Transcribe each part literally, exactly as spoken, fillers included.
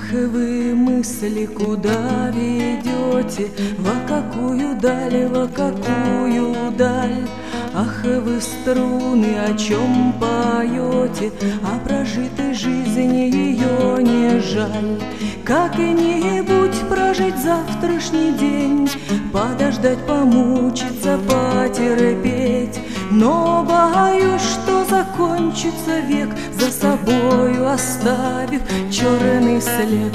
Ах, вы мысли куда ведете, во какую даль, во какую даль? Ах, вы струны, о чем поете, о прожитой жизни ее не жаль. Как-нибудь прожить завтрашний день, подождать, помучиться, потерпеть. Но боюсь, что закончится век, за собою оставив черный след.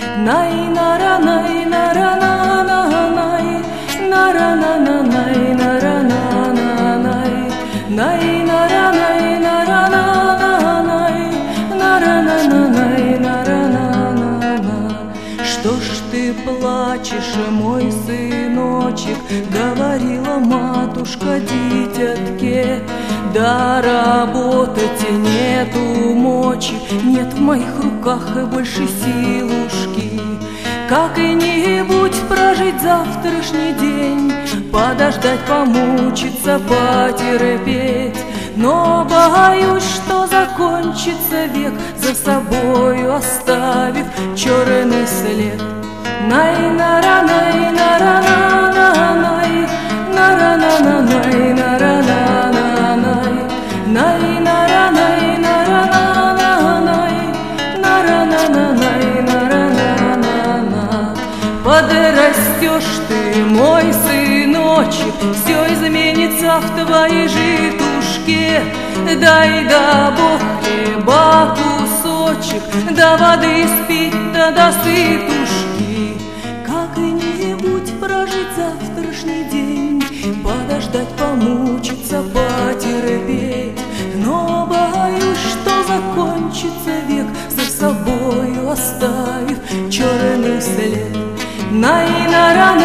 Най-на-ра-най, на-ра-на-на-най, на-ра-на-на-най, на-ра-на-на-най, най-на-ра-най, на-ра-на-на-най, на-ра-на-на-най, на-ра-на-на-на. Что ж ты плачешь, мой сыночек, говорила матушка дитятке. Да работать нету мочи, нет в моих руках и больше силушки. Как-нибудь прожить завтрашний день, подождать, помучиться, потерпеть. Но боюсь, что закончится век, за собою оставив черный след. Най-на-ра-най, на-ра-на-на-най, на-ра-на-на-най, на-ра-на-на-най, най-на-ра-най, на-ра-на-на-най, на-ра-на-на-най, на-ра-на-на-на. Подрастешь ты, мой сыночек, все изменится в твоей житушке. Дай да Бог хлеба кусочек, да воды спить, да до сытушки. Как-нибудь прожить завтрашний день, подождать, помучиться, потерпеть. Но боюсь, что закончится век, за собою оставив черный след. Най-на-ра